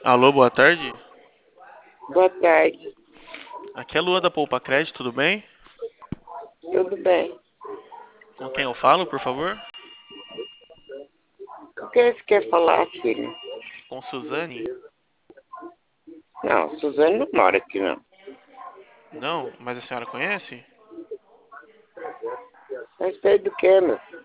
Alô, boa tarde. Boa tarde, Aqui é a Lua da Poupa Crédito, tudo bem? tudo bem? Com quem eu falo, por favor? O que você quer falar, filho? Com Suzane? Não, Suzane não mora aqui, não. Não, mas a senhora conhece? A respeito do que, meu?